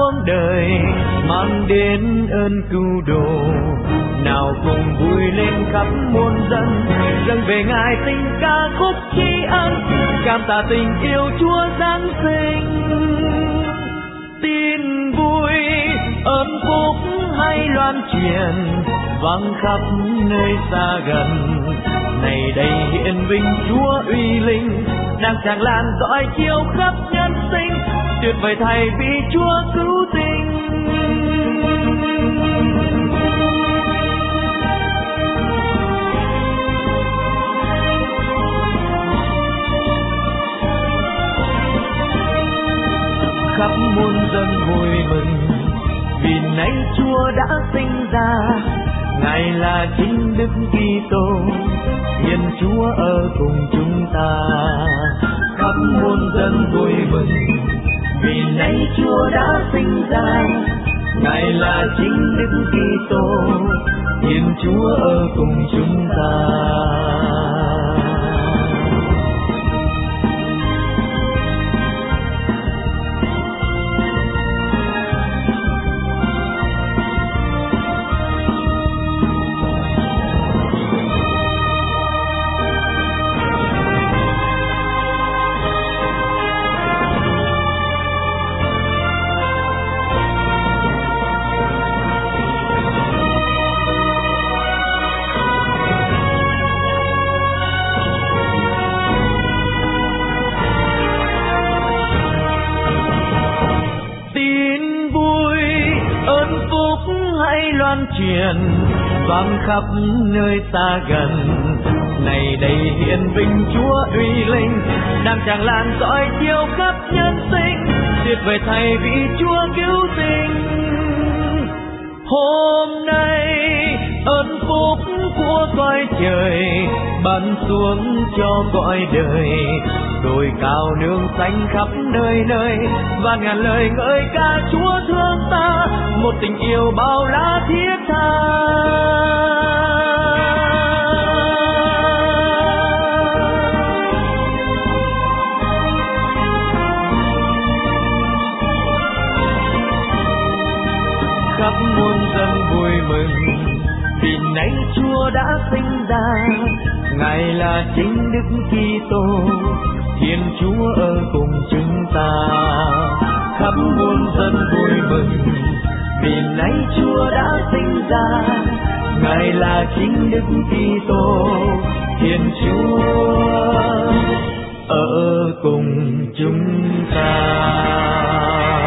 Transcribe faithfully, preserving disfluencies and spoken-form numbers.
muôn đời mang đến ơn cứu độ. Nào cùng vui lên khắp muôn dân, dâng về Ngài tình ca khúc tri ân, cảm tạ tình yêu Chúa Giáng sinh. Tin vui ơn phúc hay loan truyền vang khắp nơi xa gần, này đây hiển vinh Chúa uy linh đang tràn lan dõi chiếu khắp nhân sinh. Tuyệt vời thay vì Chúa cứu tinh. Khắp muôn dân vui mừng vì nay Chúa đã sinh ra, Ngài là chính Đức Kitô, Thiên Chúa ở cùng chúng ta. Khắp muôn dân vui mừng vì nay Chúa đã sinh ra, Ngài là chính Đức Kitô, Thiên Chúa ở cùng chúng ta. Loan truyền vang khắp nơi xa gần, này đây hiển vinh Chúa uy linh đang tràn lan dõi chiếu khắp nhân sinh. Tuyệt vời thay vì Chúa cứu tinh. Hôm nay ơn phúc của cõi trời ban xuống cho cõi đời, đồi cao nương xanh khắp nơi nơi và ngàn lời ngợi ca Chúa thương ta, một tình yêu bao la thiết tha. Khắp muôn dân vui mừng vì nay Chúa đã sinh ra, Ngài là chính Đức Kitô, Thiên Chúa ở cùng chúng ta. Khắp muôn dân vui mừng vì nay Chúa đã sinh ra, Ngài là chính Đức Kitô, Thiên Chúa ở cùng chúng ta.